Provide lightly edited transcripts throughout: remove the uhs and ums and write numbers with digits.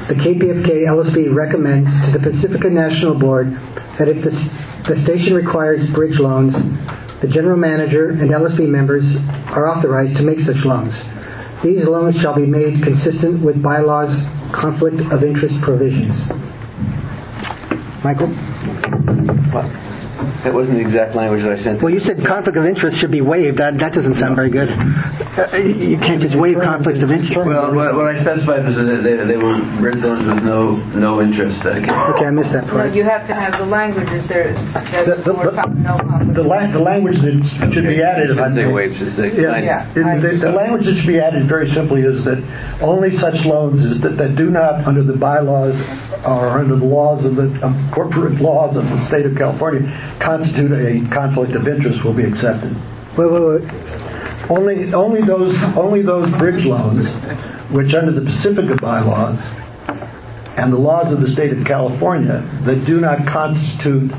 the KPFK LSP recommends to the Pacifica National Board that if the station requires bridge loans, the general manager and LSP members are authorized to make such loans. These loans shall be made consistent with bylaws' conflict of interest provisions. Michael? What? That wasn't the exact language that I sent. Well, you said conflict of interest should be waived. That doesn't sound very good. You can't just waive conflicts of interest. Well, what I specified was that they were bridge loans with no interest. Okay, I missed that part. No, you have to have the languages there. The language that should be added. The language that should be added very simply is that only such loans that do not, under the bylaws or under the laws of the corporate laws of the state of California, constitute a conflict of interest will be accepted. Wait. Only those bridge loans, which under the Pacifica bylaws and the laws of the state of California that do not constitute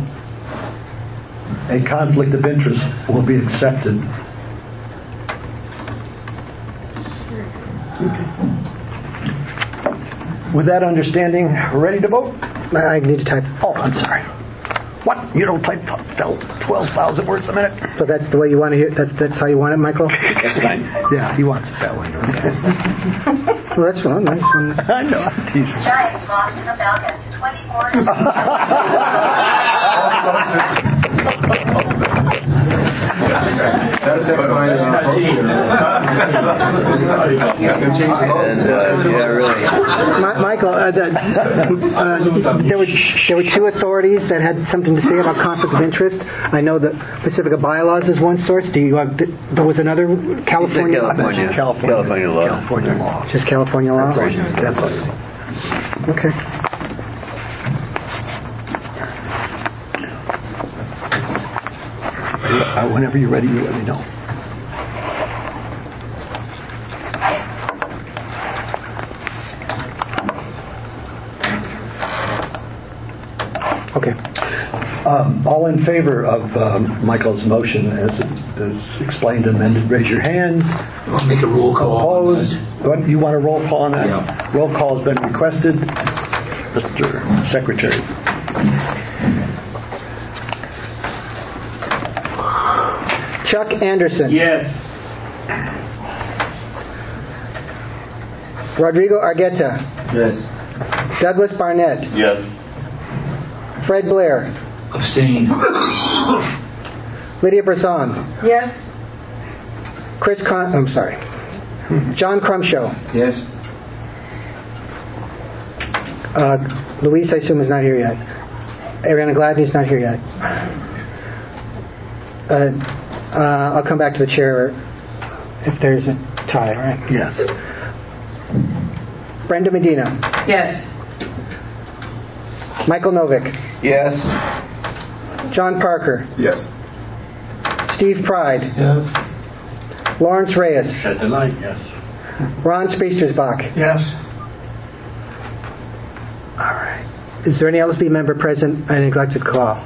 a conflict of interest will be accepted. Okay. With that understanding, ready to vote? I need to type. Oh, I'm sorry. What? You don't type 12,000 words a minute? So that's the way you want to hear. That's how you want it, Michael? That's fine. Yeah, he wants it that way. Okay. Well, that's fine. Nice one. I know. Giants lost to the Falcons 24. Michael, there were two authorities that had something to say about conflict of interest. I know that Pacifica bylaws is one source. There was another California law. California law. Just California law. Okay. Whenever you're ready, you let me know. Okay. All in favor of Michael's motion as explained and amended, raise your hands. I'll make a roll call. Opposed? What, you want a roll call on that? Yeah. Roll call has been requested. Mr. Secretary. Chuck Anderson. Yes. Rodrigo Argueta. Yes. Douglas Barnett. Yes. Fred Blair. Abstain. Lydia Brazon. Yes. John Crumshow. Yes. Luis, I assume, is not here yet. Ariana Gladney is not here yet. I'll come back to the chair if there's a tie, right? Yes. Brenda Medina. Yes. Michael Novick. Yes. John Parker. Yes. Steve Pride. Yes. Lawrence Reyes. At the night, yes. Ron Spiestersbach. Yes. All right. Is there any LSB member present I neglected to call?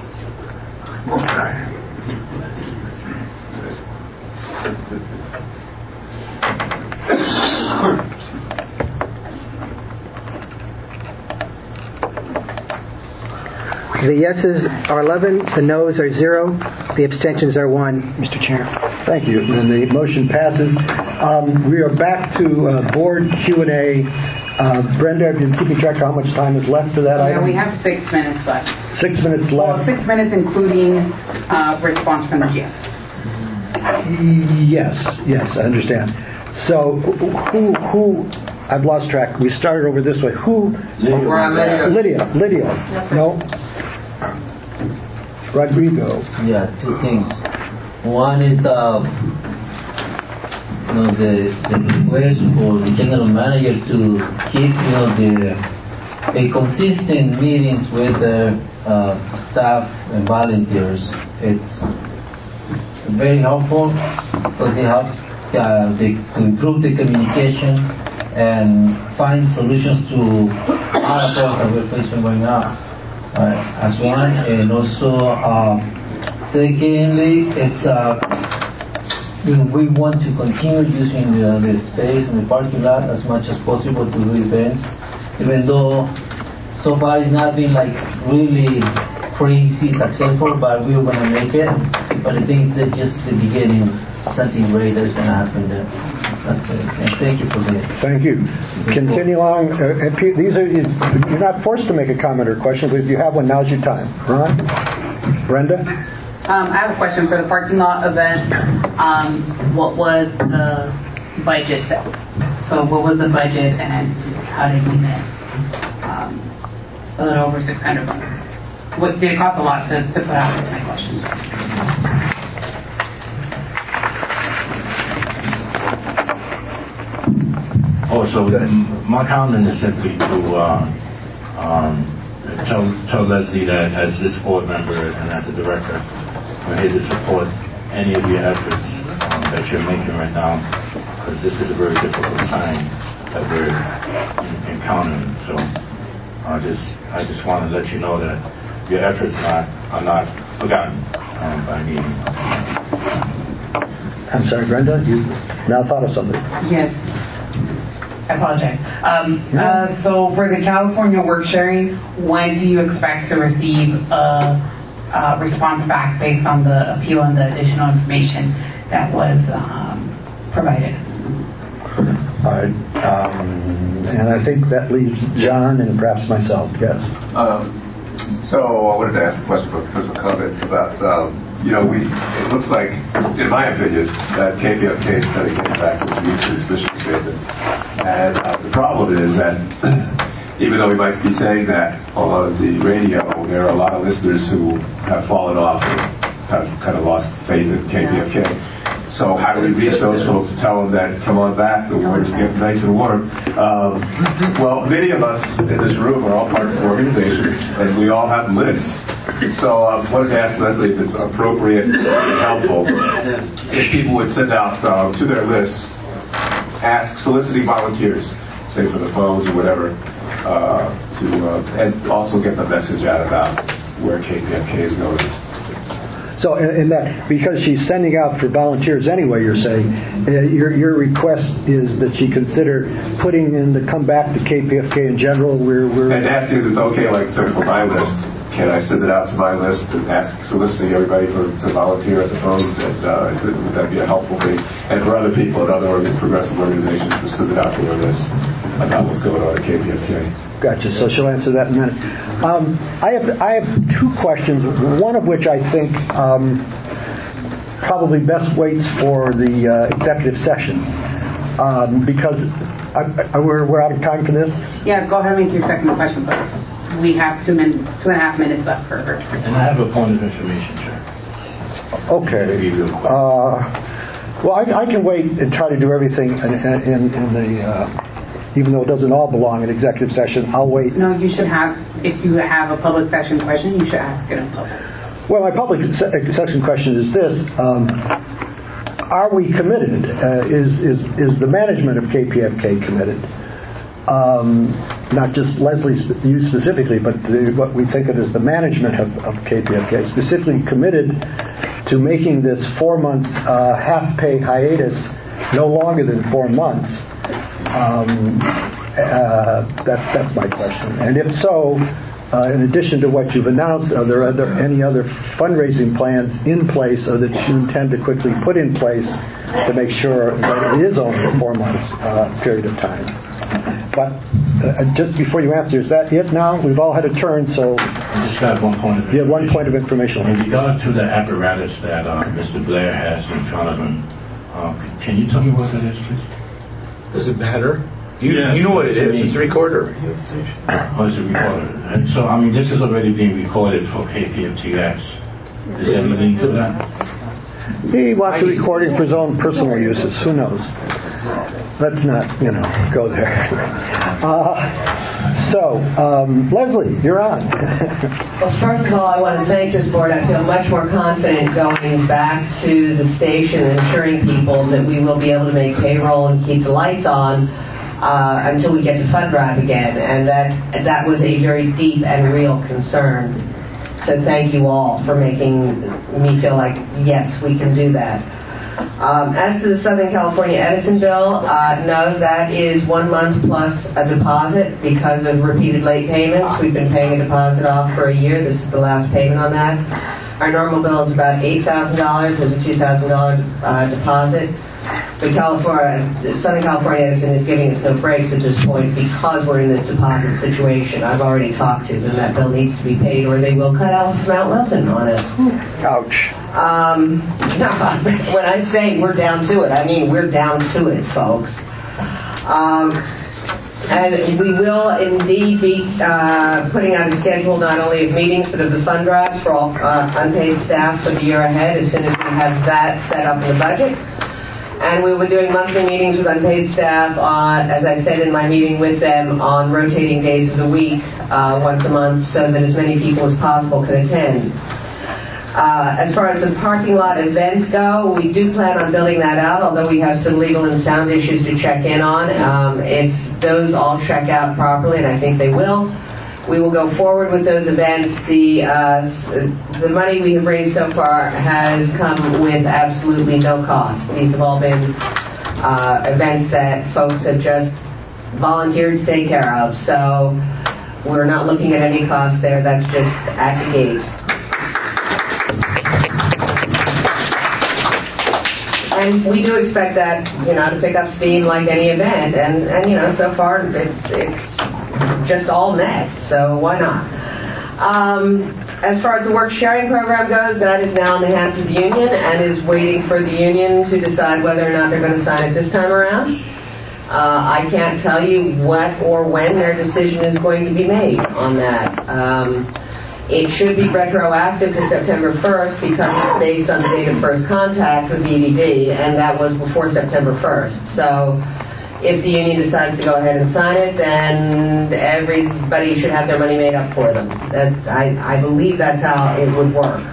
The yeses are 11, the noes are 0, the abstentions are 1, Mr. Chair. Thank you. And the motion passes. We are back to board Q&A. Brenda, have you keeping track of how much time is left for that item? We have 6 minutes left. 6 minutes left. Well, 6 minutes including response from the GF. Yes, I understand. So, who? I've lost track. We started over this way. Who? Lydia. No. Rodrigo. Yeah, two things. One is the request for the general manager to keep a consistent meetings with the staff and volunteers. It's very helpful because it helps to improve the communication and find solutions to all of that we're facing right now. As one, and also secondly, it's we want to continue using the space in the parking lot as much as possible to do events. even though so far it's not been like really crazy successful, but we're going to make it. But I think that just the beginning, something great is going to happen there. That's it. And thank you for this. Thank you. Continue on. You're not forced to make a comment or question, but if you have one, now's your time. Ron? Brenda? I have a question for the parking lot event. What was the budget? So what was the budget and how did we met? A little over $600. What did it cost a lot to put out? Is my question. So my comment is simply to tell Leslie that as this board member and as a director, we're here to support any of your efforts that you're making right now, because this is a very difficult time that we're encountering. So I just want to let you know that your efforts are not forgotten by me. I'm sorry, Brenda, you now thought of something. Yes. I apologize. So for the California work sharing, when do you expect to receive a response back based on the appeal and the additional information that was provided? All right. And I think that leaves John and perhaps myself. Yes. So I wanted to ask a question about Professor Covet about, it looks like, in my opinion, that KPFK is kind of getting back to its mutual suspicion statement. And the problem is that even though we might be saying that on the radio, there are a lot of listeners who have fallen off and have kind of lost faith in KPFK. So how do we reach those folks to tell them that, come on back, the water's getting nice and warm? Well, many of us in this room are all parts of organizations, and we all have lists. So I wanted to ask Leslie if it's appropriate and helpful if people would send out to their lists, soliciting volunteers, say for the phones or whatever, and also get the message out about where KPFK is going. So in that, because she's sending out for volunteers anyway, you're saying, your request is that she consider putting in the come back to KPFK in general. And asking if it's okay, like for my list, can I send it out to my list and soliciting everybody to volunteer at the phone? And would that be a helpful thing? And for other people and other progressive organizations to send it out to their list about what's going on at KPFK. Gotcha. So she'll answer that in a minute. I have two questions, one of which I think probably best waits for the executive session because we're out of time for this. Yeah, go ahead and make your second question, but we have 2.5 minutes left for her. And I have a point of information, sir. Okay. Well, I can wait and try to do everything in the. Even though it doesn't all belong in executive session, I'll wait. No, you should have, if you have a public session question, you should ask it in public. Well, my public session question is this. Are we committed? Is the management of KPFK committed? Not just Leslie, you specifically, but what we think of as the management of KPFK, specifically committed to making this 4 months half-pay hiatus no longer than 4 months. That's my question. And if so, in addition to what you've announced, are there any other fundraising plans in place or that you intend to quickly put in place to make sure that it is only a 4 month period of time? But just before you answer, is that it now? We've all had a turn, so... I just got one point of information. You have one point of information. In regards to the apparatus that Mr. Blair has in front of him, can you tell me what that is, please? Does it matter? You know what it is. It's a recorder. Oh, it's a recorder. And so, this is already being recorded for KPFTX. Is there anything to that? He wants a recording for his own personal uses. Who knows? Let's not, go there. Leslie, you're on. Well, first of all, I want to thank this board. I feel much more confident going back to the station and assuring people that we will be able to make payroll and keep the lights on until we get to fund drive again. And that was a very deep and real concern. So thank you all for making me feel like, yes, we can do that. As to the Southern California Edison bill, no, that is 1 month plus a deposit because of repeated late payments. We've been paying a deposit off for a year. This is the last payment on that. Our normal bill is about $8,000. There's a $2,000 deposit. But Southern California Edison is giving us no breaks at this point because we're in this deposit situation. I've already talked to them. That bill needs to be paid or they will cut out Mount Wilson on us. Ouch. When I say we're down to it, I mean we're down to it, folks. And we will indeed be putting out a schedule not only of meetings but of the fund drives for all unpaid staff for the year ahead as soon as we have that set up in the budget. And we will be doing monthly meetings with unpaid staff, as I said in my meeting with them, on rotating days of the week, once a month, so that as many people as possible can attend. As far as the parking lot events go, we do plan on building that out, although we have some legal and sound issues to check in on. If those all check out properly, and I think they will, we will go forward with those events. The money we have raised so far has come with absolutely no cost. These have all been events that folks have just volunteered to take care of. So we're not looking at any cost there. That's just at the gate. And we do expect that, to pick up steam like any event. And so far it's just all net, so why not? As far as the work sharing program goes, that is now in the hands of the union and is waiting for the union to decide whether or not they're going to sign it this time around. I can't tell you what or when their decision is going to be made on that. It should be retroactive to September 1st because it's based on the date of first contact with the EDD, and that was before September 1st. So if the union decides to go ahead and sign it, then everybody should have their money made up for them. I believe that's how it would work.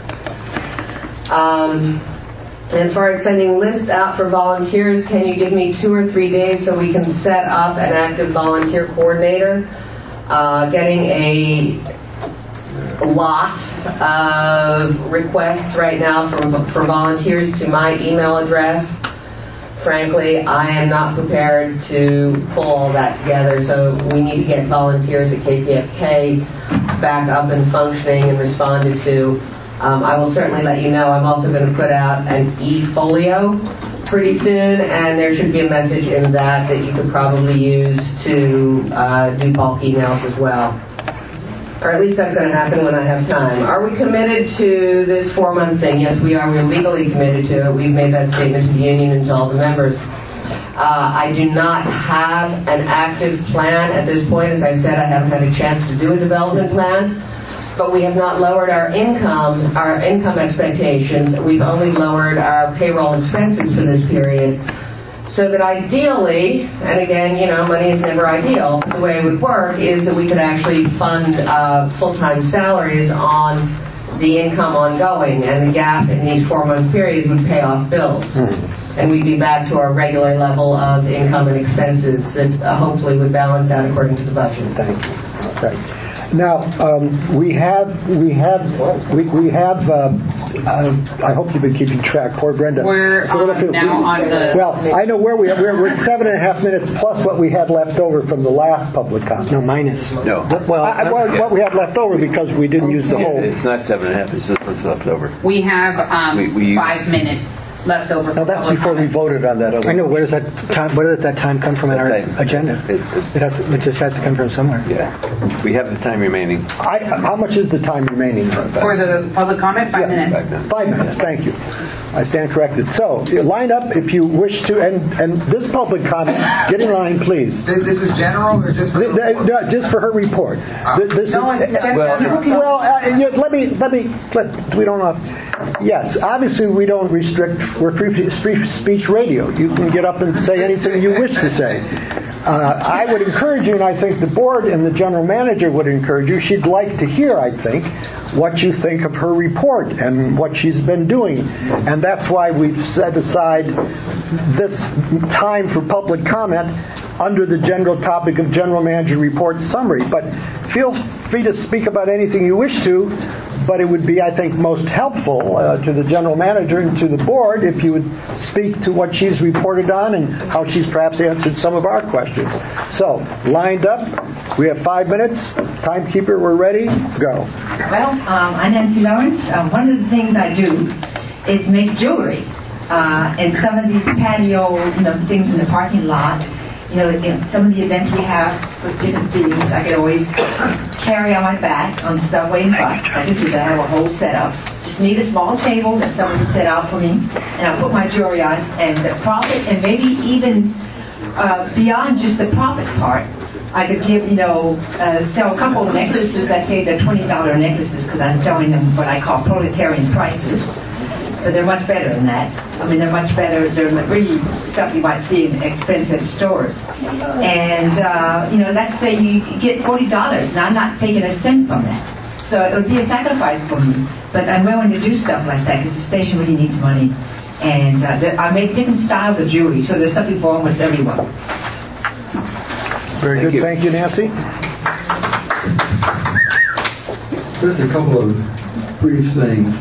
As far as sending lists out for volunteers, can you give me 2 or 3 days so we can set up an active volunteer coordinator? Getting a lot of requests right now for volunteers to my email address. Frankly, I am not prepared to pull all that together, so we need to get volunteers at KPFK back up and functioning and responded to. I will certainly let you know. I'm also going to put out an e-folio pretty soon, and there should be a message in that you could probably use to do bulk emails as well. Or at least that's going to happen when I have time. Are we committed to this 4-month thing? Yes, we are. We're legally committed to it. We've made that statement to the union and to all the members. I do not have an active plan at this point. As I said, I haven't had a chance to do a development plan. But we have not lowered our income expectations. We've only lowered our payroll expenses for this period. So that ideally, and again, money is never ideal, but the way it would work is that we could actually fund full-time salaries on the income ongoing, and the gap in these 4-month periods would pay off bills. And we'd be back to our regular level of income and expenses that hopefully would balance out according to the budget. Thank you. Okay. Now, we have. I hope you've been keeping track. Poor Brenda. We're now on the. Well, I know where we are. We're at 7.5 minutes plus what we had left over from the last public comment. No, minus. No. What we had left over because we didn't use the whole. It's not 7.5. It's just what's left over. We have 5 minutes left over. Now that's before we voted on that. I know. Where does that time come from in our agenda? It just has to come from somewhere. Yeah. We have the time remaining. How much is the time remaining? For the public comment? 5 minutes. 5 minutes. Thank you. I stand corrected. So line up if you wish to, and this public comment, get in line, please. This is general or just for her report? Just for her report. We don't know. Yes, obviously we don't restrict. We're free speech radio. You can get up and say anything you wish to say. I would encourage you, and I think the board and the general manager would encourage you. She'd like to hear, I think, what you think of her report and what she's been doing. And that's why we've set aside this time for public comment under the general topic of general manager report summary. But feel free to speak about anything you wish to, But it would be, I think, most helpful to the general manager and to the board if you would speak to what she's reported on and how she's perhaps answered some of our questions. So, lined up, we have 5 minutes. Timekeeper, we're ready. Go. Well, I'm Nancy Lawrence. One of the things I do is make jewelry. And some of these patio, things in the parking lot, in some of the events we have with different themes, I can always carry on my back on the subway and bus. I can do that. I have a whole setup. Just need a small table that someone can set out for me, and I'll put my jewelry on. And the profit, and maybe even beyond just the profit part, I could give, sell a couple of necklaces. I say they're $20 necklaces because I'm selling them what I call proletarian prices. But they're much better than that. I mean, they're much better. They're really stuff you might see in expensive stores. And, let's say you get $40, and I'm not taking a cent from that. So it would be a sacrifice for me. But I'm willing to do stuff like that because the station really needs money. And I make different styles of jewelry, so there's something for almost everyone. Very good. Thank you, Nancy. Just a couple of brief things.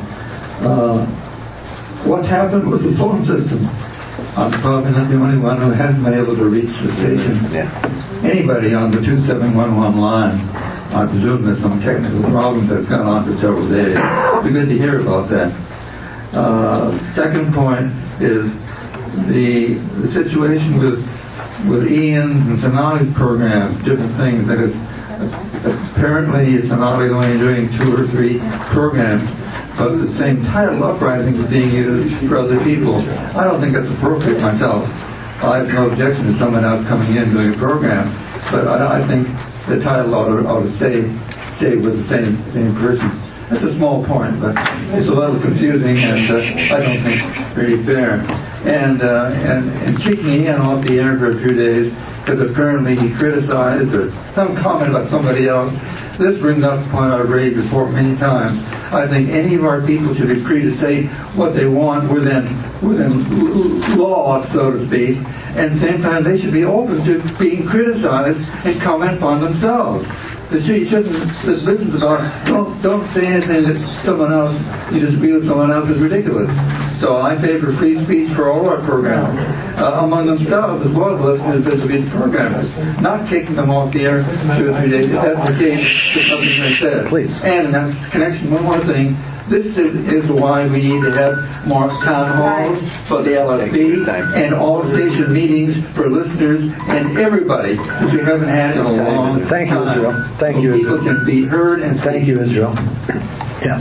What happened with the phone system? I'm probably not the only one who hasn't been able to reach the station. Anybody on the 2711 line, I presume there's some technical problem that's gone on for several days. It'd be good to hear about that. Second point is the situation with Ian's and Sonali's programs, different things. That is, apparently Sonali is only doing 2 or 3 programs, but the same title uprising is being used for other people. I don't think that's appropriate myself. I have no objection to someone else coming in doing a program, but I think the title ought to stay with the same person. That's a small point, but it's a little confusing, and I don't think really fair. And kicking Ian off the air for a few days because apparently he criticized or some comment about somebody else. This brings up a point I've raised before many times. I think any of our people should be free to say what they want within law, so to speak, and at the same time they should be open to being criticized and comment upon themselves. You shouldn't. This business about don't say anything that someone else you disagree with someone else is ridiculous. So I favor free speech for all our programs among themselves as well as listeners as the programmers, not kicking them off the air 2 or 3 days. If that's the case, there's something I said. Please. And in that connection, one more thing. This is why we need to have more town halls for the LSP and all station meetings for listeners and everybody, which we haven't had in a long time. Thank you, Israel. Thank you, Israel. People can be heard and thank you, Israel. Yes.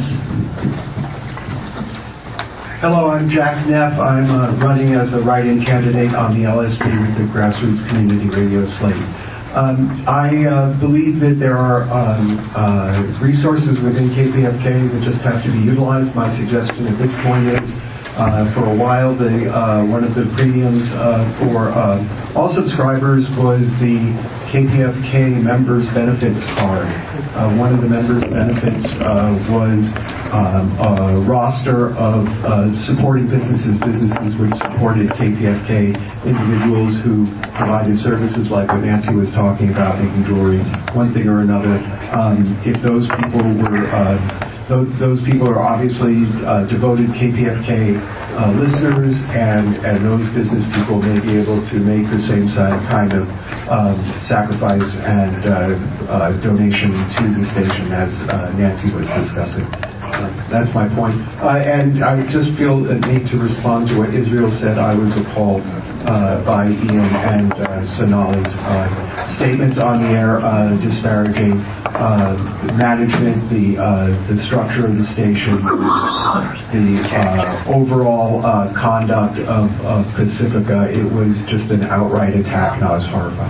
Hello, I'm Jack Neff. I'm running as a write-in candidate on the LSP with the Grassroots Community Radio slate. I believe that there are resources within KPFK that just have to be utilized. My suggestion at this point is, for a while, one of the premiums for all subscribers was the KPFK Members Benefits Card. One of the members' benefits was a roster of supporting businesses which supported KPFK, individuals who provided services like what Nancy was talking about, making jewelry, one thing or another. If those people were those people are obviously devoted KPFK listeners, and those business people may be able to make the same kind of sacrifice and donation to the station as Nancy was discussing. That's my point. And I just feel a need to respond to what Israel said. I was appalled by Ian and Sonali's statements on the air disparaging management, the structure of the station, the overall conduct of Pacifica. It was just an outright attack, and I was horrified.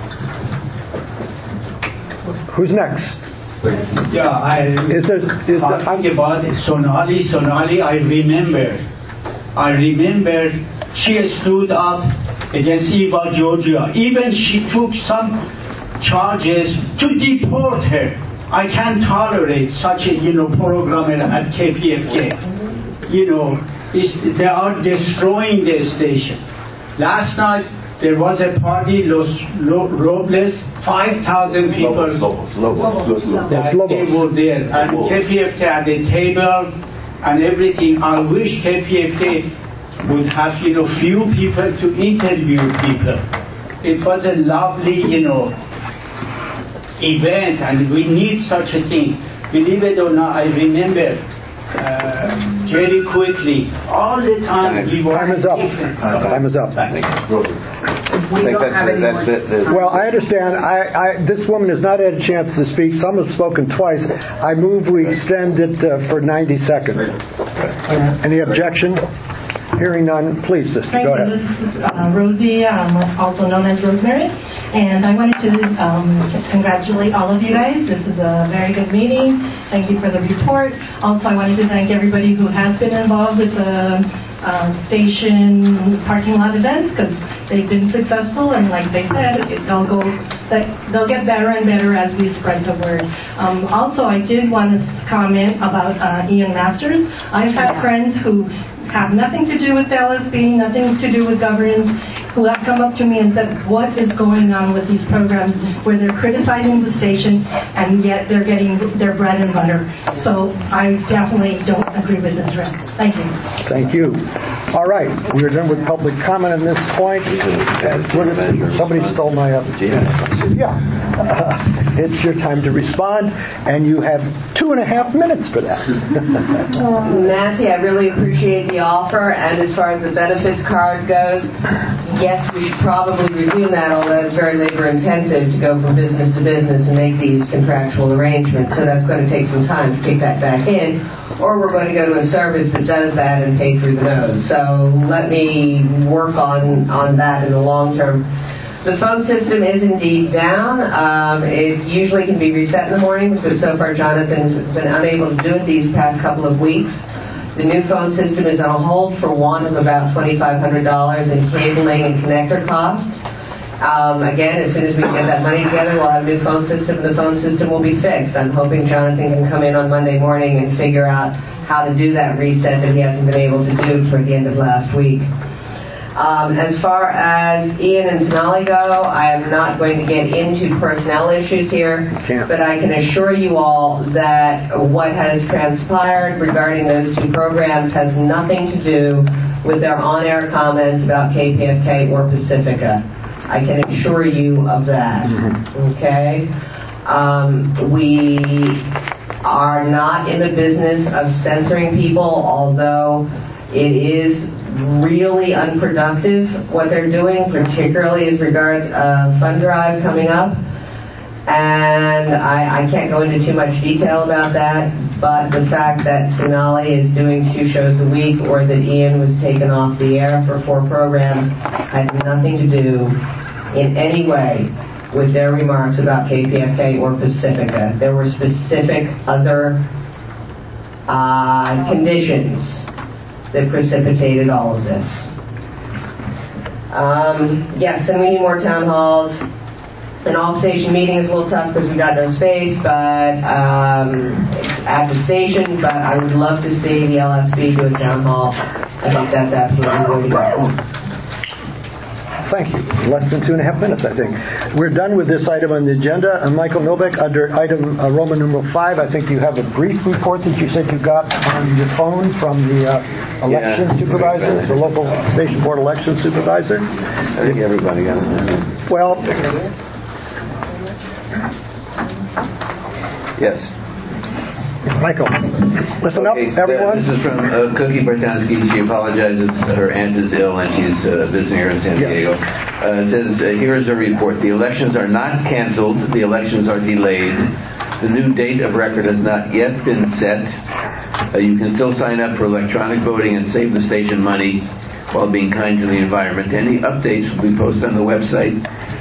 Who's next? Yeah, talking about Sonali, I remember she stood up against Eva Georgia. Even she took some charges to deport her. I can't tolerate such a programmer at KPFK. They are destroying the station. Last night there was a party, Los Robles 5,000 people. That they were there, and KPFK at the table and everything. I wish KPFK would have, few people to interview people. It was a lovely, event, and we need such a thing. Believe it or not, I remember very quickly, all the time we were... Time is up. Time is up. Well, I understand. This woman has not had a chance to speak. Some have spoken twice. I move we extend it for 90 seconds. Any objection? Hearing none, please, sister. Go ahead. This is Rosie, also known as Rosemary, and I wanted to congratulate all of you guys. This is a very good meeting. Thank you for the report. Also, I wanted to thank everybody who has been involved with the station parking lot events, because they've been successful, and like they said, they'll get better and better as we spread the word. Also, I did want to comment about Ian Masters. I've had friends who have nothing to do with LSB, nothing to do with governance, who have come up to me and said, what is going on with these programs where they're criticizing the station and yet they're getting their bread and butter. So I definitely don't agree with this, Rick. Thank you. Thank you. All right, we are done with public comment at this point. Somebody stole my it's your time to respond, and you have 2.5 minutes for that. Nancy, I really appreciate the offer, and as far as the benefits card goes, yes, we should probably resume that, although it's very labor intensive to go from business to business and make these contractual arrangements, so that's going to take some time to kick that back in, or we're going to go to a service that does that and pay through the nose. So let me work on that in the long term. The phone system is indeed down. It usually can be reset in the mornings, but so far Jonathan's been unable to do it these past couple of weeks. The new phone system is on hold for want of about $2,500 in cabling and connector costs. Again, as soon as we get that money together, we'll have a new phone system. The phone system will be fixed. I'm hoping Jonathan can come in on Monday morning and figure out how to do that reset that he hasn't been able to do toward the end of last week. As far as Ian and Sonali go, I am not going to get into personnel issues here, but I can assure you all that what has transpired regarding those two programs has nothing to do with their on-air comments about KPFK or Pacifica. I can assure you of that. Okay? We are not in the business of censoring people, although it is really unproductive what they're doing, particularly as regards a fund drive coming up. And I can't go into too much detail about that, but the fact that Sonali is doing 2 shows a week or that Ian was taken off the air for 4 programs had nothing to do in any way with their remarks about KPFK or Pacifica. There were specific other conditions that precipitated all of this. Yes, and we need more town halls. An all-station meeting is a little tough because we got no space, but at the station. But I would love to see the LSB do a town hall. I think that's absolutely the way to go. Thank you. Less than 2.5 minutes, I think. We're done with this item on the agenda. And Michael Novak, under item Roman numeral 5, I think you have a brief report that you said you got on your phone from the election supervisor, the local station board election supervisor. I think everybody got it. Well, yes. Michael, listen up, everyone. This is from Cookie Bertansky. She apologizes. Her aunt is ill and she's visiting her in San Diego. It says, here is a report. The elections are not canceled. The elections are delayed. The new date of record has not yet been set. You can still sign up for electronic voting and save the station money while being kind to the environment. Any updates will be posted on the website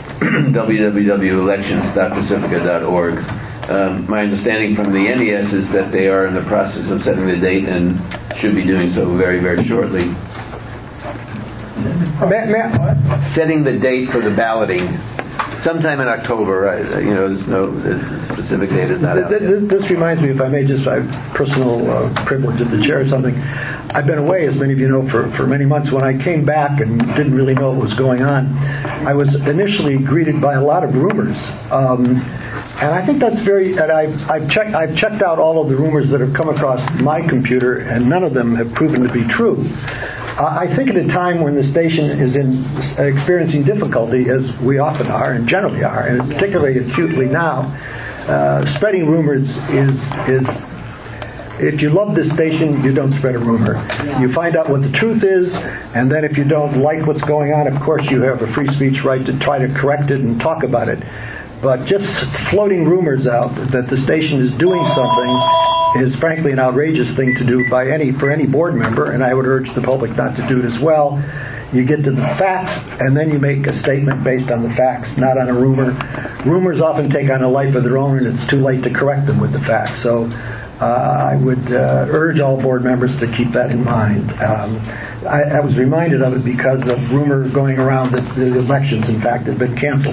www.elections.pacifica.org. My understanding from the NES is that they are in the process of setting the date and should be doing so very, very shortly. Setting the date for the balloting. sometime in October. There's no specific date is not out yet. This reminds me, if I may, just by personal privilege of the chair or something. I've been away, as many of you know, for many months. When I came back and didn't really know what was going on, I was initially greeted by a lot of rumors. And I think that's and I've checked out all of the rumors that have come across my computer, and none of them have proven to be true. I think at a time when the station is experiencing difficulty, as we often are and generally are, and particularly acutely now, spreading rumors is if you love this station, you don't spread a rumor. Yeah. You find out what the truth is, and then if you don't like what's going on, of course you have a free speech right to try to correct it and talk about it. But just floating rumors out that the station is doing something is frankly an outrageous thing to do for any board member, and I would urge the public not to do it as well. You get to the facts, and then you make a statement based on the facts, not on a rumor. Rumors often take on a life of their own, and it's too late to correct them with the facts. So I would urge all board members to keep that in mind. I was reminded of it because of rumors going around that the elections, in fact, had been canceled.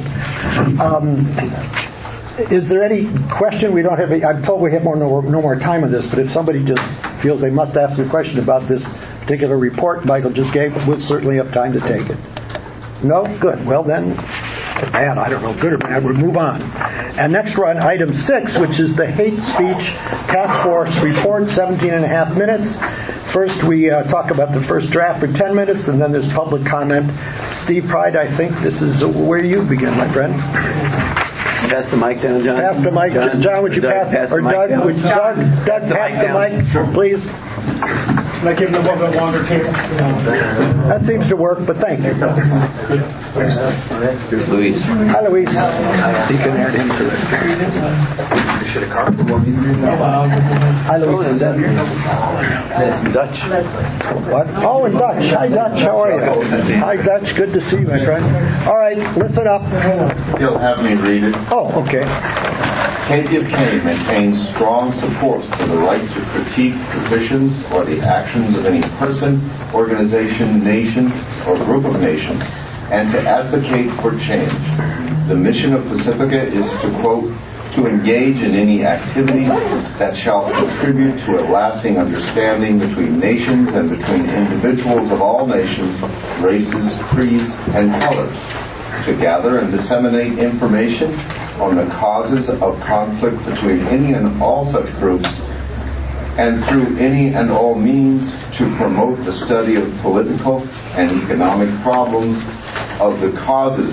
Is there any question? We don't have. I'm told we have no more time on this, but if somebody just feels they must ask a question about this particular report Michael just gave, we'll certainly have time to take it. No? Good. Well then, bad. I don't know, good or bad. We'll move on. And next we're on item 6, which is the Hate Speech Task Force report, 17 and a half minutes. First we talk about the first draft for 10 minutes, and then there's public comment. Steve Pride, I think this is where you begin, my friend. Pass the mic down, John. Pass the mic. John, would you pass or Doug? Would Doug pass the mic, please? Can I give them a little bit longer table? That seems to work, but thank you. Luis. Hi, Luis. He can add him to it. You should have carved the one. Hi, Luis. Dutch. What? Oh, in Dutch. Hi, Dutch. How are you? Hi, Dutch. Good to see you, my friend. All right, listen up. You'll have me read it. Oh, okay. KPFK maintains strong support for the right to critique positions or the actions of any person, organization, nation, or group of nations, and to advocate for change. The mission of Pacifica is to, quote, to engage in any activity that shall contribute to a lasting understanding between nations and between individuals of all nations, races, creeds, and colors, to gather and disseminate information on the causes of conflict between any and all such groups, and through any and all means to promote the study of political and economic problems of the causes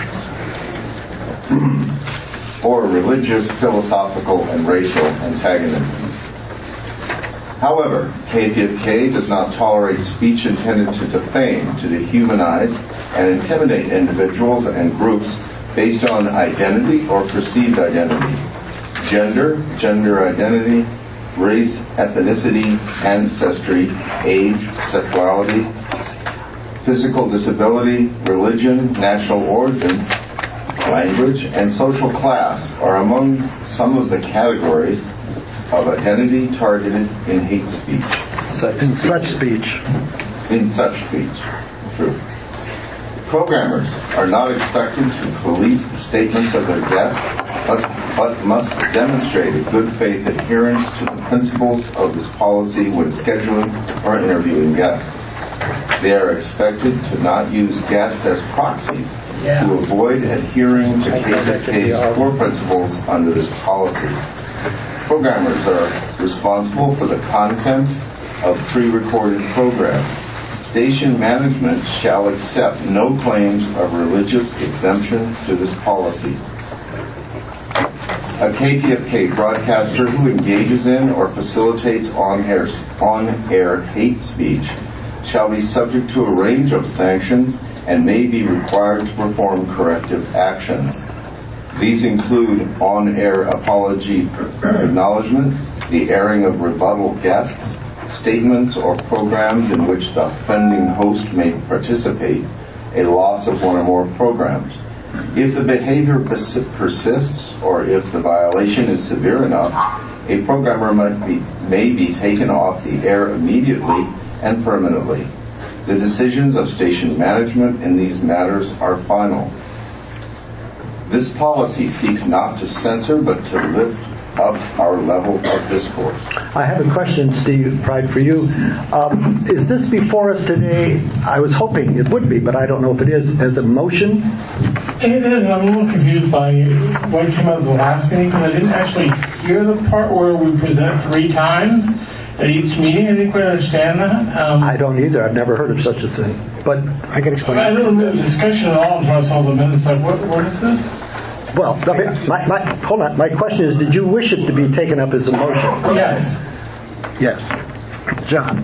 or religious, philosophical, and racial antagonisms. However, KPFK does not tolerate speech intended to defame, to dehumanize, and intimidate individuals and groups based on identity or perceived identity, gender, gender identity, race, ethnicity, ancestry, age, sexuality, physical disability, religion, national origin, language, and social class are among some of the categories of identity targeted in hate speech. In such speech. In such speech. True. Programmers are not expected to police the statements of their guests, but must demonstrate a good faith adherence to the principles of this policy when scheduling or interviewing guests. They are expected to not use guests as proxies to avoid adhering to KPFK's core principles under this policy. Programmers are responsible for the content of pre-recorded programs. Station management shall accept no claims of religious exemption to this policy. A KPFK broadcaster who engages in or facilitates on-air hate speech shall be subject to a range of sanctions and may be required to perform corrective actions. These include on-air apology acknowledgement, the airing of rebuttal guests, statements or programs in which the offending host may participate, a loss of one or more programs. If the behavior persists or if the violation is severe enough, a programmer may be taken off the air immediately and permanently. The decisions of station management in these matters are final. This policy seeks not to censor, but to lift up our level of discourse. I have a question, Steve Pride, for you. Is this before us today? I was hoping it would be, but I don't know if it is, as a motion? It is, and I'm a little confused by what came out of the last meeting, because I didn't actually hear the part where we present 3 times at each meeting. I didn't quite understand that. I don't either. I've never heard of such a thing. But I can explain. I didn't remember the discussion at all until I saw the minutes. Like, what is this? Well, hold on. My question is, did you wish it to be taken up as a motion? Yes. Yes. John.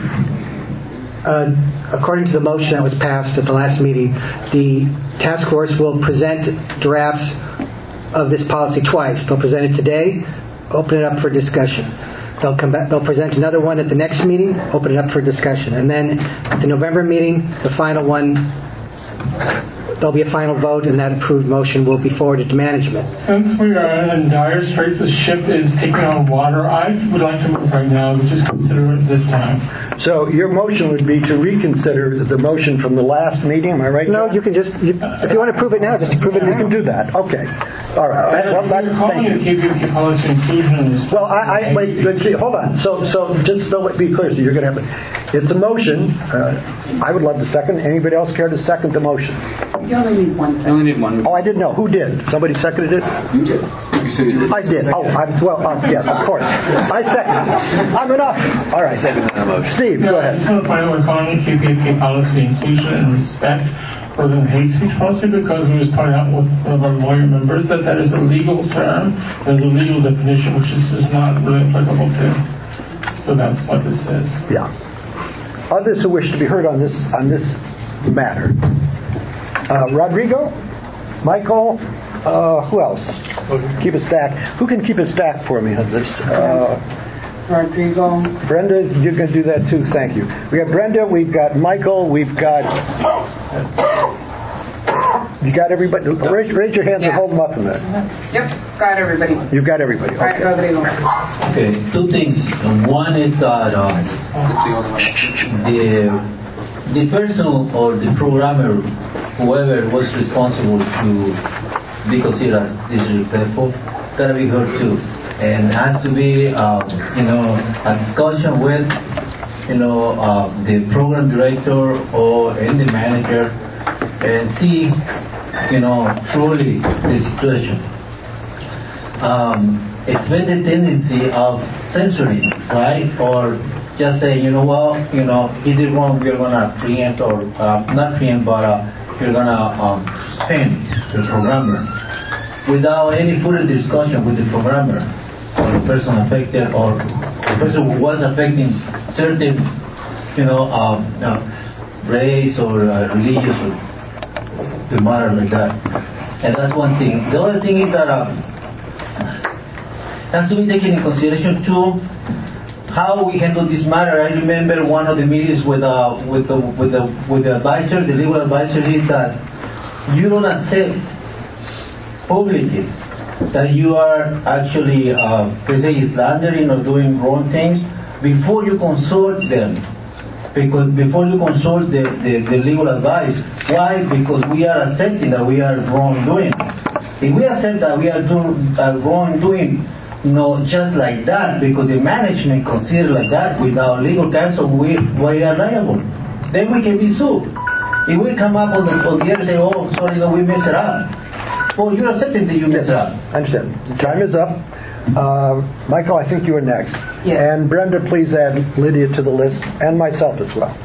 According to the motion that was passed at the last meeting, the task force will present drafts of this policy twice. They'll present it today, open it up for discussion. They'll come back. They'll present another one at the next meeting, open it up for discussion, and then at the November meeting, the final one. There'll be a final vote, and that approved motion will be forwarded to management. Since we are in dire straits, the ship is taking on water. I would like to move right now, but just consider it this time. So your motion would be to reconsider the motion from the last meeting. Am I right? No, you can just, if you want to prove it now, just approve it now. You can do that. Okay. All right. You're calling it KPP policy inclusion. Well, wait, hold on. So just to be clear, so you're going to have it's a motion. I would love to second. Anybody else care to second the motion? You only need one. I only need one. Oh, I didn't know. Who did? Somebody seconded it? You did. You said you did. I did. Oh, yes, of course. I seconded it. I'm enough. All right. Steve, go ahead. I just want to find out we're calling it KPP policy inclusion and respect for the hate speech policy, because we was pointing out with one of our lawyer members that is a legal term. There's a legal definition which is not really applicable to. So that's what this is. Yeah. Others who wish to be heard on this matter. Rodrigo, Michael, who else? Keep a stack. Who can keep a stack for me on this? Rodrigo. Brenda, you can do that too. Thank you. We got Brenda. We've got Michael. We've got. You got everybody. Raise your hands and hold them up a minute. Yep, got everybody. You've got everybody. Okay. All right, Rodrigo. Okay, 2 things. One is that the person or the programmer, whoever was responsible to be considered as disrespectful, gotta be heard too, and has to be a discussion with the program director and the manager, and see truly the situation. It's been the tendency of censoring, right? Or just say, he did wrong, we're going to preempt, or not preempt, but we're going to suspend the programmer without any further discussion with the programmer or the person affected, or the person who was affecting certain, race or religious or the matter like that. And that's one thing. The other thing is that has to be taken in consideration too how we handle this matter. I remember one of the meetings with the advisor, the legal advisor, is that you don't accept publicly that you are actually slandering or doing wrong things before you consult them. Because before you consult the legal advice. Why? Because we are accepting that we are wrongdoing. If we accept that we are wrongdoing, just like that, because the management considers like that, without legal counsel, we are liable. Then we can be sued. If we come up on the air and say, oh, sorry, we messed it up. Well, you're accepting that you messed it up. I understand. Time is up. Michael, I think you are next. Yes. And Brenda, please add Lydia to the list, and myself as well.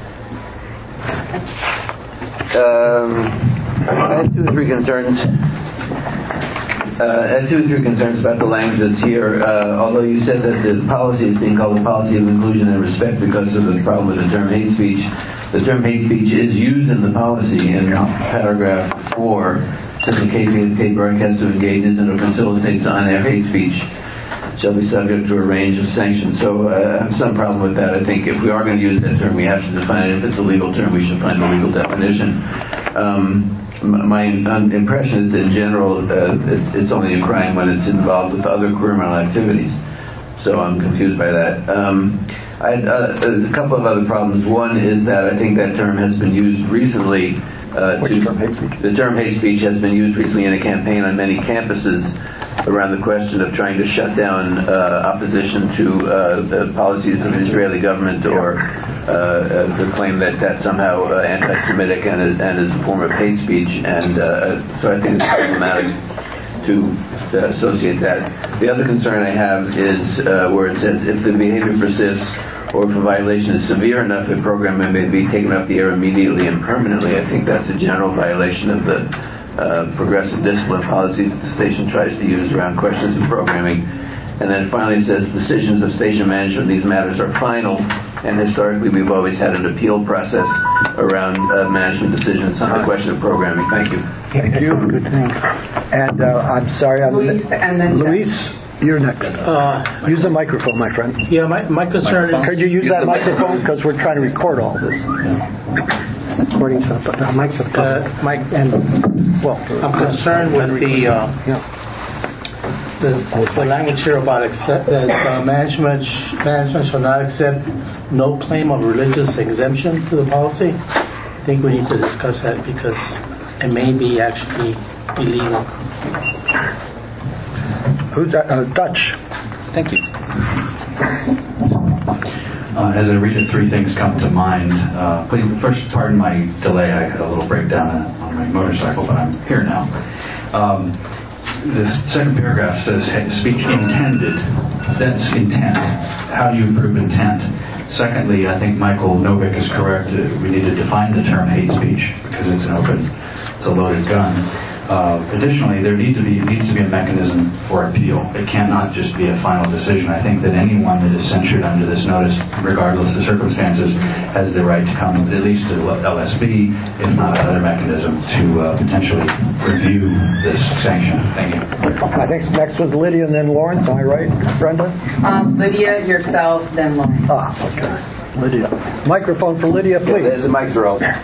I have 2 or 3 concerns. I have 2 or 3 concerns about the language that's here. Although you said that the policy is being called a policy of inclusion and respect because of the problem with the term hate speech, the term hate speech is used in the policy in paragraph 4. That the KPFK broadcaster engages in or facilitates on-air hate speech shall be subject to a range of sanctions. So I have some problem with that. I think if we are going to use that term, we have to define it. If it's a legal term, we should find a legal definition. My impression is, in general, it's only a crime when it's involved with other criminal activities. So I'm confused by that. I had a couple of other problems. One is that I think that term has been used recently. Which term, hate speech? The term hate speech has been used recently in a campaign on many campuses around the question of trying to shut down opposition to the policies of the Israeli government, or the claim that that's somehow anti-Semitic and is a form of hate speech. And so I think it's problematic to associate that. The other concern I have is where it says if the behavior persists or if a violation is severe enough, a program may be taken off the air immediately and permanently. I think that's a general violation of the progressive discipline policies that the station tries to use around questions of programming. And then finally it says decisions of station management in these matters are final, and historically we've always had an appeal process around management decisions on the question of programming. Thank you. Thank you. Good thing. And I'm sorry. Luis, and then Luis, you're next. Use the microphone, my friend. Yeah, my concern is... Could you use that microphone? Because we're trying to record all this. Recording stuff, but mic's up. I'm concerned with the language here about management shall not accept no claim of religious exemption to the policy. I think we need to discuss that because it may be actually illegal. Who's that? Dutch. Thank you. As I read it, three things come to mind. Please, first, pardon my delay. I had a little breakdown on my motorcycle, but I'm here now. The second paragraph says speech intended. That's intent. How do you prove intent? Secondly, I think Michael Novick is correct. We need to define the term hate speech because it's a loaded gun. Additionally, there needs to be a mechanism for appeal. It cannot just be a final decision. I think that anyone that is censured under this notice, regardless of circumstances, has the right to come at least to LSB, if not another mechanism, to potentially review this sanction. Thank you. I think next was Lydia and then Lawrence. Am I right, Brenda? Lydia, yourself, then Lawrence. Okay. Lydia. Microphone for Lydia, please. Yeah, the mics are all there.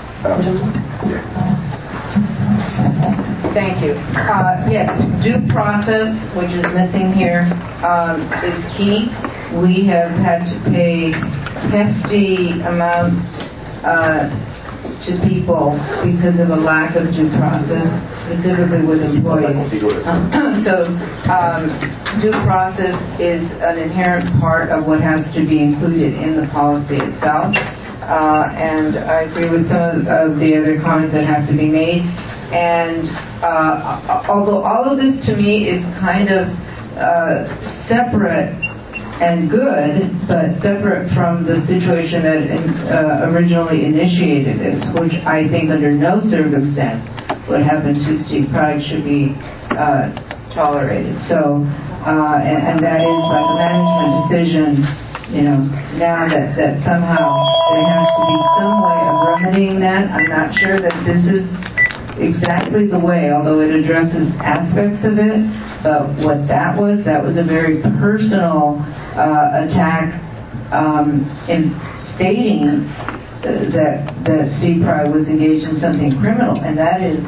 Thank you. Yes, due process, which is missing here, is key. We have had to pay hefty amounts to people because of a lack of due process, specifically with employees. So due process is an inherent part of what has to be included in the policy itself. And I agree with some of the other comments that have to be made. And although all of this to me is kind of separate and good, but separate from the situation that originally initiated this, which I think under no circumstance what happened to Steve Pride should be tolerated. So, and that is by the management decision, now that somehow there has to be some way of remedying that. I'm not sure that this is exactly the way, although it addresses aspects of it, but what that was a very personal attack in stating that Steve Pride was engaged in something criminal, and that is,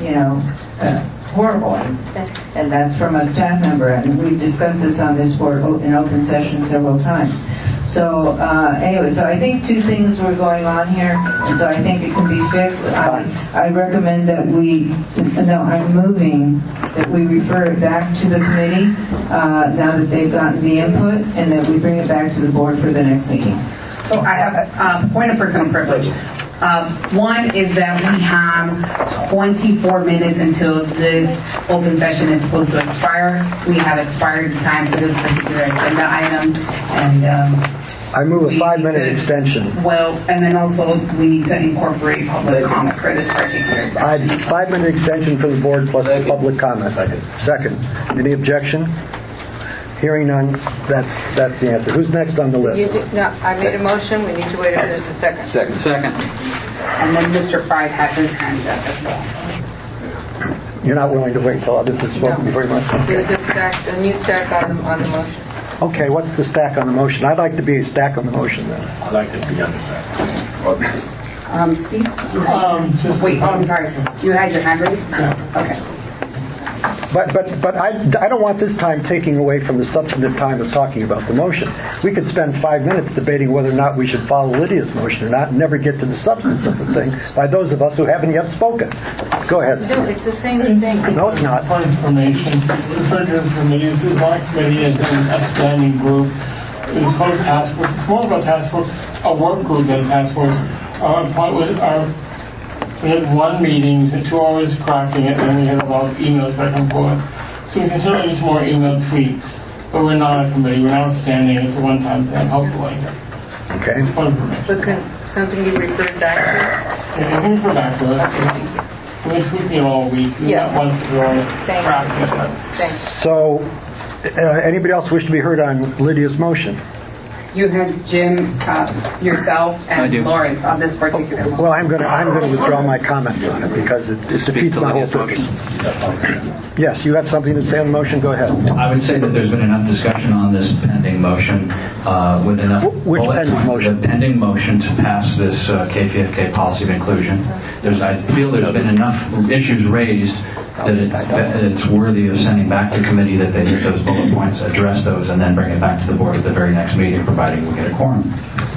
horrible. And that's from a staff member, and we've discussed this on this board in open session several times. So anyway, so I think two things were going on here, and so I think it can be fixed. I recommend that I'm moving that we refer it back to the committee now that they've gotten the input, and that we bring it back to the board for the next meeting. So I have a point of personal privilege. One is that we have 24 minutes until this open session is supposed to expire. We have expired time for this particular agenda item, and I move a 5-minute extension. Well, and then also we need to incorporate public comment for this particular session. 5-minute extension for the board plus public comment. Second. Any objection? Hearing none, that's the answer. Who's next on the list? I made a motion. We need to wait if there's a second. Second. And then Mr. Pride had his hand up as well. You're not willing to wait until others have spoken before you must? There's a new stack on the motion. Okay, what's the stack on the motion? I'd like to be a stack on the motion then. I'd like to be on the stack. Steve? Wait, I'm sorry. You had your hand raised? No. Okay. But I don't want this time taking away from the substantive time of talking about the motion. We could spend 5 minutes debating whether or not we should follow Lydia's motion or not and never get to the substance of the thing by those of us who haven't yet spoken. Go ahead, Steve. No, it's the same thing. No, it's not. For information, referred to as committees, my committee is a standing group. It's called a task force. It's more of a task force, a work group than a task force. We had one meeting, 2 hours crafting it, and then we had a lot of emails back and forth. So we can certainly use more email tweaks. But we're not a committee. We're not standing. It's a one-time thing, hopefully. Okay. But something you referred back to? Yeah, you can refer back to us. We're tweaking it all week. We got once to go crafting it. Thanks. So, anybody else wish to be heard on Lydia's motion? You had Jim, yourself, and Lawrence on this particular one. Well, I'm going to withdraw my comments on it because it defeats my whole purpose. Yes, you have something to say on the motion? Go ahead. I would say that there's been enough discussion on this pending motion with enough... Which pending motion? The pending motion to pass this KPFK policy of inclusion. I feel there's been enough issues raised that it's worthy of sending back to committee that they hit those bullet points, address those, and then bring it back to the board at the very next meeting, providing we get a quorum.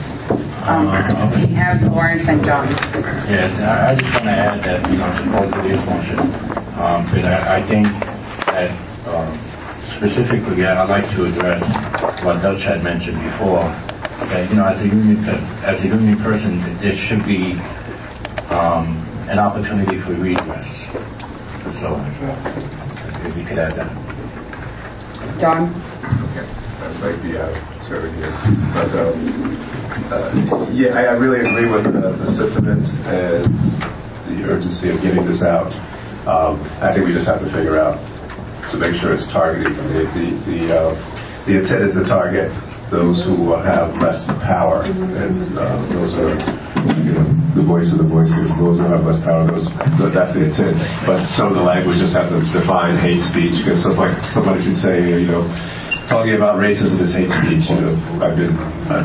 We have Lawrence and John. Yes, I just want to add that, support for this motion. But I think that specifically, I'd like to address what Dutch had mentioned before. That, as a union person, there should be an opportunity for redress. So, if you could add that. John? Okay. That might be serving here. But, I really agree with the sentiment and the urgency of getting this out. I think we just have to figure out to make sure it's targeted. The intent is to target those who have less power, and those are the voice of the voiceless. Those who have less power, that's the intent. But some of the language just have to define hate speech, because somebody could say, talking about racism is hate speech. I've been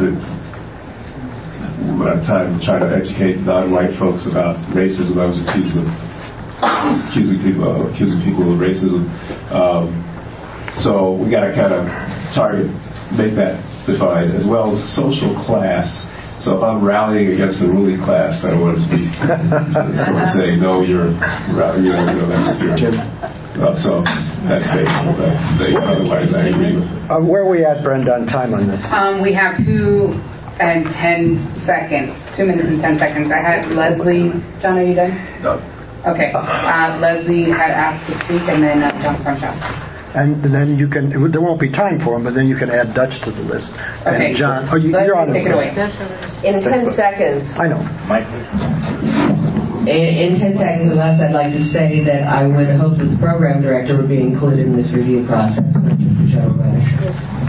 when I'm trying to educate non-white folks about racism, I was accusing people of racism. So we got to kind of make that defined, as well as social class. So if I'm rallying against the ruling class, I don't want to speak. Someone say, no, you're that's your. So that's basically that. Otherwise, I agree with it. Where are we at, Brenda, on time on this? We have 2 and 10 seconds. 2 minutes and 10 seconds. I had Leslie. John, are you done? No. Okay. Leslie had asked to speak, and then John Crenshaw. And then you can, there won't be time for them, but then you can add Dutch to the list. Okay. And John, you're on the take it away. In 10 seconds. I know. Mike, please. In 10 seconds or less, I'd like to say that I would hope that the program director would be included in this review process, not just the general manager.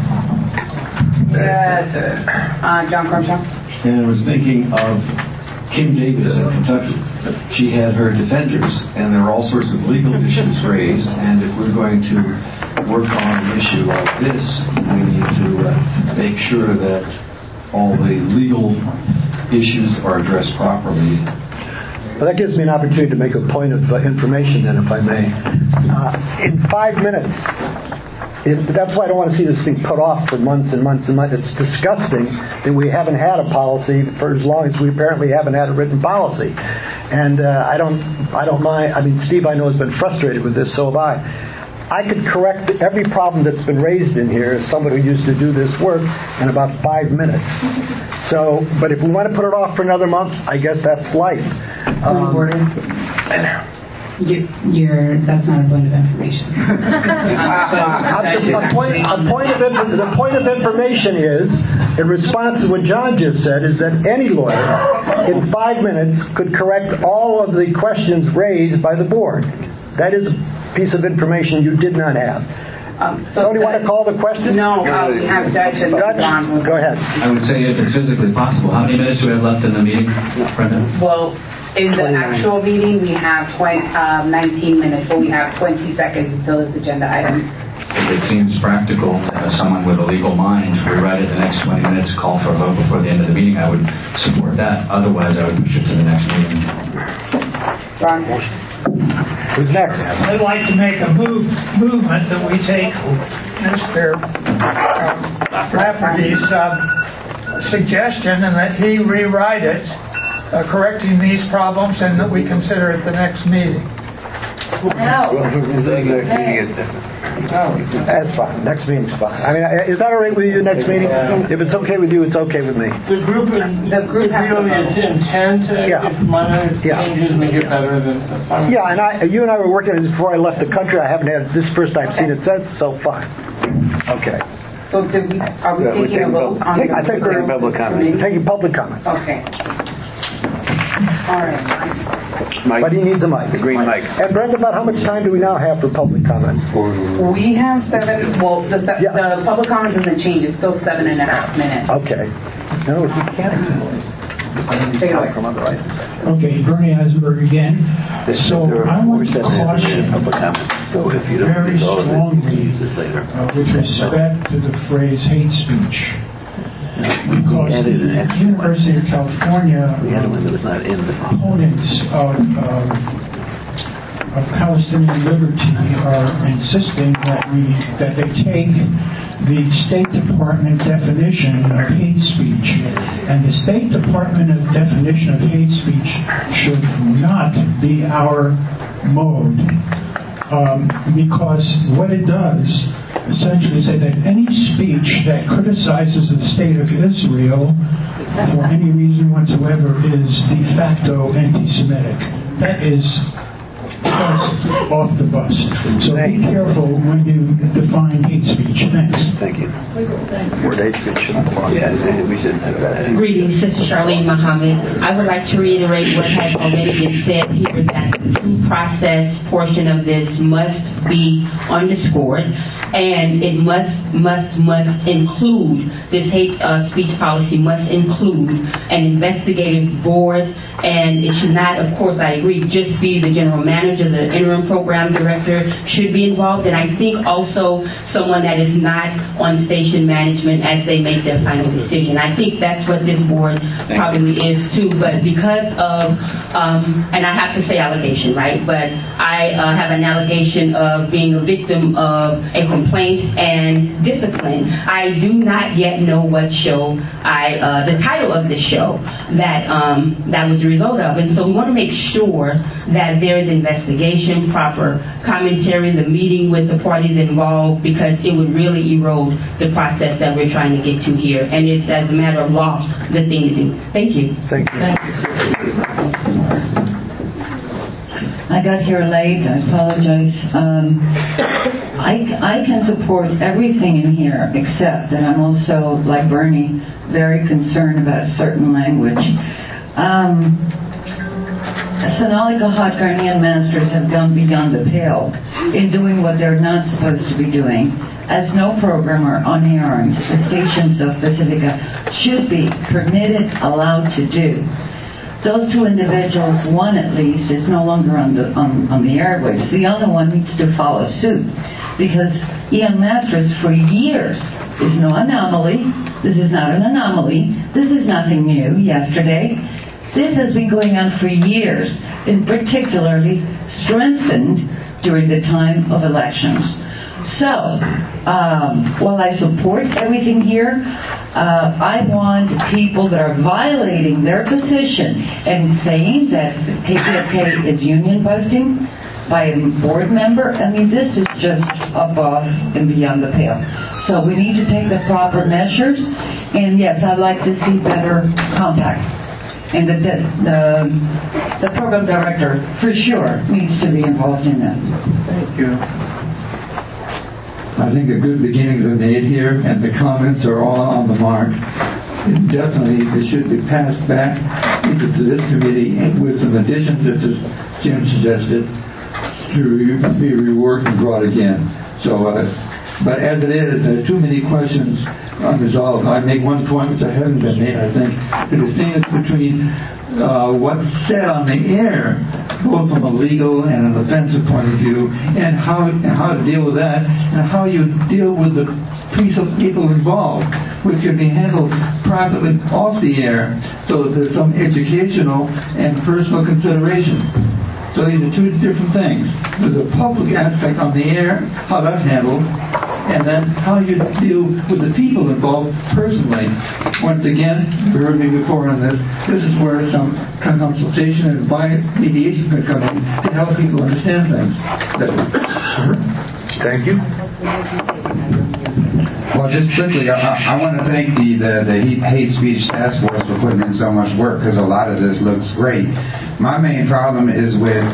Yes. John Crenshaw. And I was thinking of Kim Davis in Kentucky. She had her defenders, and there were all sorts of legal issues raised, and if we're going to work on an issue like this, we need to make sure that all the legal issues are addressed properly. Well, that gives me an opportunity to make a point of information then, if I may. In 5 minutes, that's why I don't want to see this thing put off for months and months and months. It's disgusting that we haven't had a policy for as long as we apparently haven't had a written policy. And I don't mind. I mean, Steve, I know, has been frustrated with this, so have I. I could correct every problem that's been raised in here as someone who used to do this work in about 5 minutes. So, but if we want to put it off for another month, I guess that's life. That's not a point of information. The point of information is, in response to what John just said, is that any lawyer in 5 minutes could correct all of the questions raised by the board. That is a piece of information you did not have. So do you want to call the question? No, we have Dutch and John. Go ahead. I would say if it's physically possible. How many minutes do we have left in the meeting, Brenda? Well, in the actual meeting, we have 19 minutes, but we have 20 seconds until this agenda item if it seems practical, someone with a legal mind, rewrite it the next 20 minutes, call for a vote before the end of the meeting, I would support that. Otherwise, I would push it to the next meeting. Ron? Who's next? I'd like to make a movement that we take Mr. Lafferty's suggestion and that he rewrite it, correcting these problems, and that we consider it the next meeting. That's fine. Next meeting's fine. I mean, is that all right with you? Next meeting? If it's okay with you, it's okay with me. The group really intend to. If minor changes make it better, then that's fine. Yeah, and you and I were working on this before I left the country. I haven't had this first I've seen it since, so fine. Okay. So are we taking a vote on taking public comment. Taking public comment. Okay. All right. Mike. But he needs a mic. The green mic. And Brenda, about how much time do we now have for public comment? We have 7. Well, the public comment doesn't change. It's still 7.5 minutes. Okay. No, you can't. Okay, Bernie Eisberg again. So I want to caution very strongly with respect to the phrase hate speech. Because the University of California opponents of Palestinian liberty are insisting that they take the State Department definition of hate speech, and the State Department definition of hate speech should not be our mode, because what it does essentially say that any speech that criticizes the state of Israel for any reason whatsoever is de facto anti-Semitic. That is just off the bus. So be careful when you define hate speech. Thanks. Thank you. Word hate speech shouldn't apply. We shouldn't have that. Greetings, Sister Charlene Muhammad. I would like to reiterate what has already been said here, that the due process portion of this must be underscored, and it must include, this hate speech policy must include an investigative board, and it should not, of course, I agree, just be the general manager. The interim program director should be involved, and I think also someone that is not on station management as they make their final decision. I think that's what this board probably is too, but because of, and I have to say allegation, right, but I have an allegation of being a victim of a complaint and discipline. I do not yet know what show the title of the show that was the result of, and so we want to make sure that there is investigation, proper commentary, the meeting with the parties involved, because it would really erode the process that we're trying to get to here, and it's, as a matter of law, the thing to do. Thank you. Thank you. I got here late. I apologize. I can support everything in here, except that I'm also, like Bernie, very concerned about certain language. Sonalika Hot Ghanaian masters have gone beyond the pale in doing what they're not supposed to be doing, as no programmer on air the stations of Pacifica should be permitted, allowed to do. Those two individuals, one at least, is no longer on the airwaves. The other one needs to follow suit, because Ian Masters for years is no anomaly. This is not an anomaly. This is nothing new. Yesterday. This has been going on for years, and particularly strengthened during the time of elections. So, while I support everything here, I want people that are violating their position and saying that KPFK is union busting by a board member. I mean, this is just above and beyond the pale. So we need to take the proper measures, and yes, I'd like to see better contact. And the program director, for sure, needs to be involved in that. Thank you. I think a good beginnings are made here, and the comments are all on the mark. Definitely, it should be passed back into this committee with some additions, just as Jim suggested, to be reworked and brought again. So But as it is, there are too many questions unresolved. I make one point which hasn't been made, I think. The distinction between what's said on the air, both from a legal and an offensive point of view, and how to deal with that, and how you deal with the people involved, which can be handled privately off the air, so that there's some educational and personal consideration. So these are two different things. There's a public aspect on the air, how that's handled, and then how you deal with the people involved personally. Once again, you heard me before on this. This is where some consultation and mediation can come in to help people understand things. Thank you. Well, just quickly, I want to thank the hate speech task force for putting in so much work, because a lot of this looks great. My main problem is with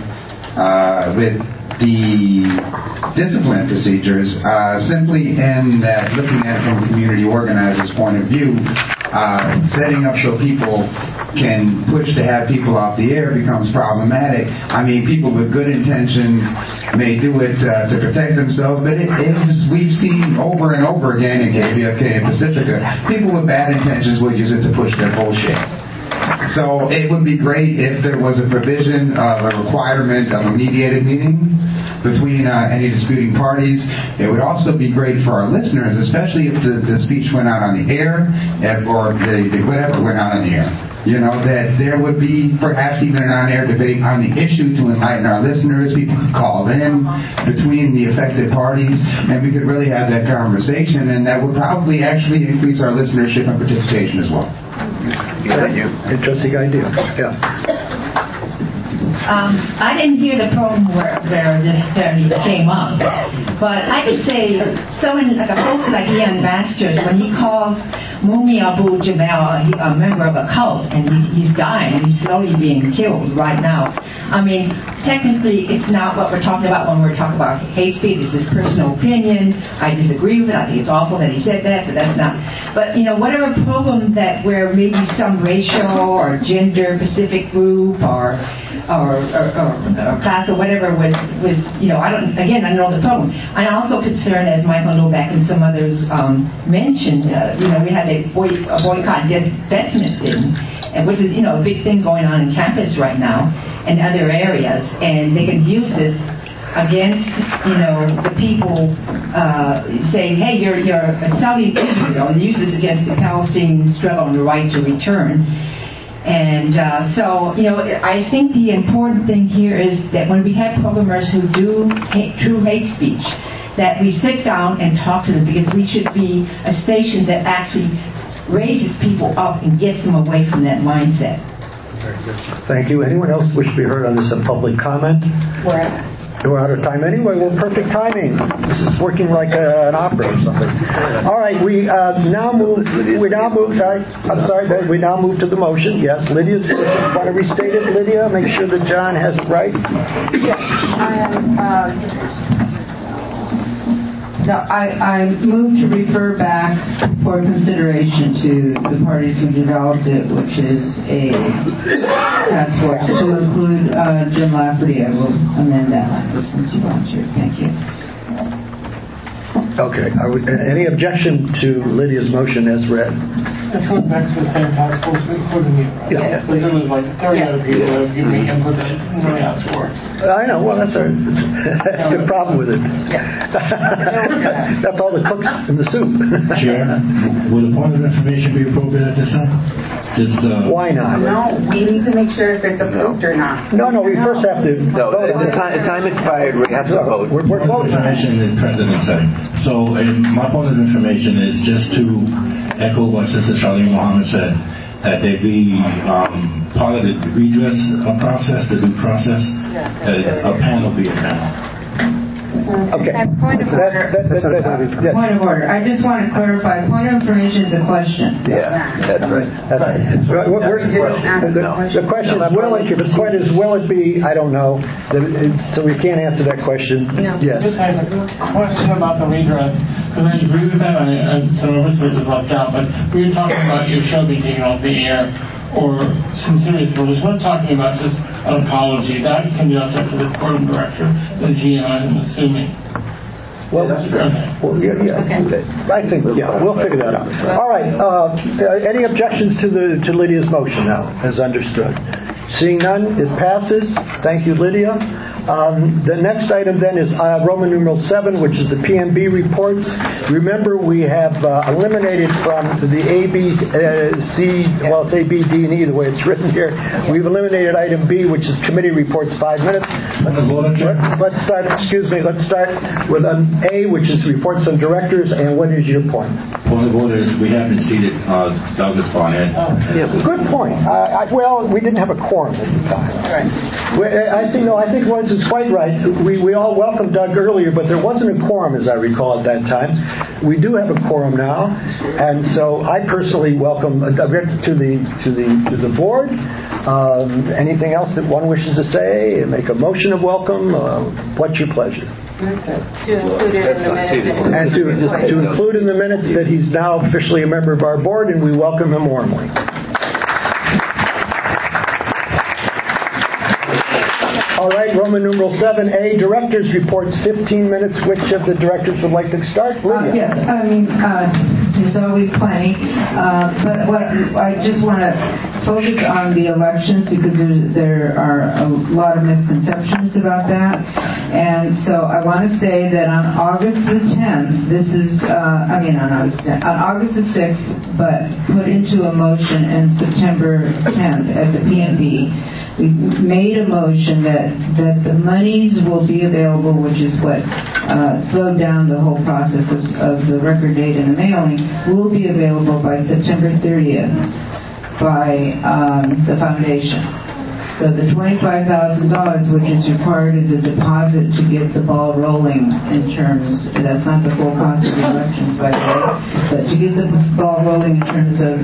the discipline procedures, simply in that, looking at it from a community organizer's point of view, setting up so people can push to have people off the air becomes problematic. I mean, people with good intentions may do it to protect themselves, but we've seen over and over again in KPFK and Pacifica, people with bad intentions will use it to push their bullshit. So it would be great if there was a provision of a requirement of a mediated meeting between any disputing parties. It would also be great for our listeners, especially if the speech went out on the air, or the whatever went out on the air. You know, that there would be perhaps even an on-air debate on the issue to enlighten our listeners. People could call in between the affected parties, and we could really have that conversation, and that would probably actually increase our listenership and participation as well. Thank you. Interesting idea. Yeah. I didn't hear the program where this came up, but I could say someone like a host like Ian Masters, when he calls Mumi Abu Jamal a member of a cult, and he's dying, he's slowly being killed right now. I mean, technically, it's not what we're talking about when we're talking about hate speech. It's his personal opinion. I disagree with it. I think it's awful that he said that, but that's not. But, you know, whatever problem that where maybe some racial or gender-specific group or class or whatever was, you know, I don't know the problem. I'm also concerned, as Michael Novak and some others mentioned, you know, we had a boycott divestment thing, which is, you know, a big thing going on in campus right now and other areas, and they can use this against, you know, the people saying, hey, you're Saudi Israel, and use this against the Palestinian struggle and the right to return. And so, you know, I think the important thing here is that when we have programmers who do true hate speech, that we sit down and talk to them, because we should be a station that actually raises people up and gets them away from that mindset. Thank you. Anyone else wish to be heard on this in public comment? We're out of time anyway. Well, perfect timing. This is working like an opera or something. All right, we now move to the motion. Yes, Lydia's motion. Want to restate it, Lydia? Make sure that John has it right. Yes, I move to refer back for consideration to the parties who developed it, which is a task force, to include Jim Lafferty. I will amend that language since you volunteered. Thank you. Okay. Any objection to Lydia's motion as read? It's going back to the same task force including you, right? Yeah. Because there was like 30 other people that have given me input that I didn't really ask for. I know. Well, that's a good problem with it. That's all the cooks in the soup. Chair, would a point of information be appropriate at this time? Why not? No, we need to make sure if it's approved or not. No, we first have to vote. The time expired. We have to vote. We're voting. Information the President said. So my point of information is just to echo what Sister Charlene Muhammad said, that they be part of the redress process, the due process, a panel be a panel. Okay. Point of order. Point of order. I just want to clarify. Point of information is a question. Yeah, that's right. The question is, will it be? I don't know. So we can't answer that question. No. Yes. Just have a question about the redress, because I agree with that. Some of us are just left out, but we were talking about your show being taken off the air, or some serious rules. We're not talking about just an apology. That can be up to the program director, the GM, I'm assuming. Well, that's fair. Well, I think, we'll figure that out. All right. Any objections to Lydia's motion now, as understood? Seeing none, it passes. Thank you, Lydia. The next item then is Roman numeral 7, which is the PMB reports. Remember, we have eliminated from the A, B, C, well, it's A, B, D, and E, the way it's written here. We've eliminated item B, which is committee reports, 5 minutes. Let's start with A, which is reports on directors, and what is your point? Point of order is we haven't seated Douglas Barnett. Good point. Well, we didn't have a quorum at the time. Right. I think Lawrence is quite right. We all welcomed Doug earlier, but there wasn't a quorum, as I recall, at that time. We do have a quorum now, and so I personally welcome Doug to the board. Anything else that one wishes to say? Make a motion of welcome? What's your pleasure? To include it in the minutes. And to include in the minutes that he's now officially a member of our board, and we welcome him warmly. All right, Roman numeral 7A, directors reports, 15 minutes. Which of the directors would like to start? Lydia. There's always plenty. But what I just want to focus on the elections because there are a lot of misconceptions about that. And so I want to say that on August the 10th, on August the 6th, but put into a motion in September 10th at the PMB, we made a motion that the monies will be available, which is what slowed down the whole process of the record date and the mailing, will be available by September 30th by the foundation. So the $25,000, which is required as a deposit to get the ball rolling in terms, that's not the full cost of the elections, by the way, but to get the ball rolling in terms of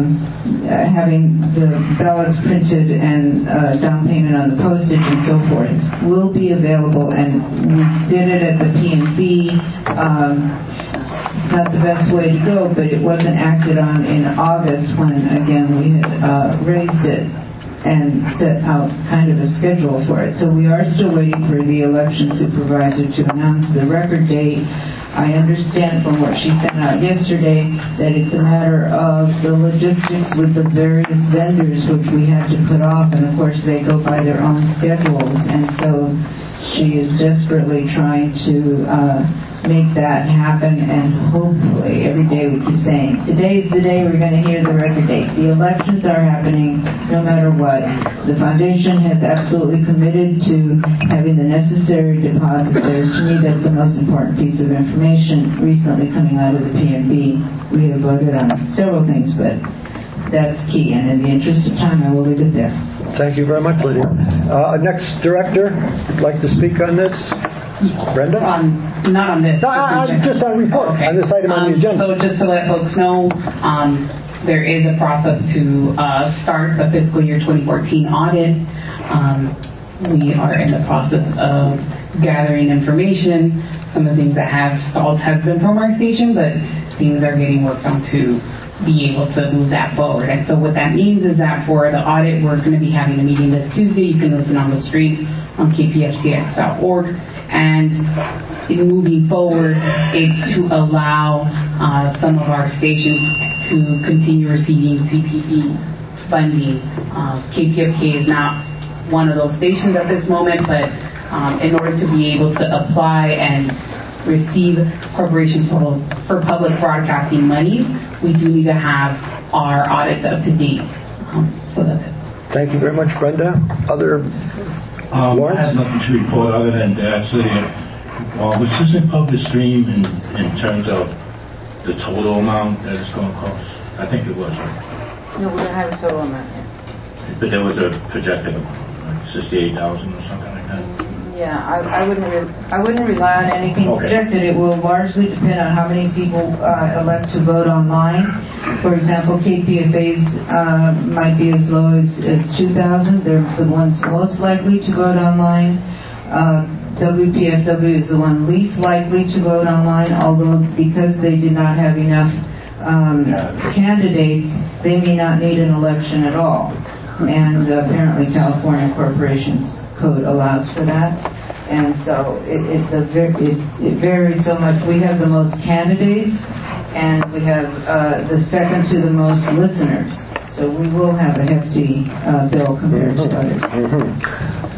having the ballots printed and down payment on the postage and so forth, will be available. And we did it at the PNB. It's not the best way to go, but it wasn't acted on in August when, again, we had raised it and set out kind of a schedule for it. So we are still waiting for the election supervisor to announce the record date. I understand from what she sent out yesterday that it's a matter of the logistics with the various vendors, which we had to put off, and of course they go by their own schedules, and so she is desperately trying to make that happen, and hopefully every day we keep saying, today is the day we're going to hear the record date. The elections are happening no matter what. The foundation has absolutely committed to having the necessary deposit there. To me, that's the most important piece of information recently coming out of the PNB. We have voted on several things, but that's key, and in the interest of time, I will leave it there. Thank you very much, Lydia. Next director, would like to speak on this? Brenda? Not on this. Just on report, on this item on the agenda. So just to let folks know, there is a process to start the fiscal year 2014 audit. We are in the process of gathering information. Some of the things that have stalled has been from our station, but things are getting worked on to be able to move that forward. And so what that means is that for the audit, we're going to be having a meeting this Tuesday. You can listen on the stream on kpftx.org. And moving forward is to allow some of our stations to continue receiving CPE funding. KPFK is not one of those stations at this moment, but in order to be able to apply and receive Corporation for Public Broadcasting money, we do need to have our audits up to date. So that's it. Thank you very much, Brenda. Other Lawrence? I have nothing to report other than to say, was this a public stream in terms of the total amount that it's going to cost? I think it was. Right? No, we don't have a total amount yet. But there was a projected amount, like $68,000 or something like that. Yeah, I wouldn't rely on anything projected. It will largely depend on how many people elect to vote online. For example, KPFA's might be as low as 2,000. They're the ones most likely to vote online. WPFW is the one least likely to vote online, although because they did not have enough candidates, they may not need an election at all. And apparently California Corporations Code allows for that. And so it varies so much. We have the most candidates, and we have the second to the most listeners. So we will have a hefty bill compared to others.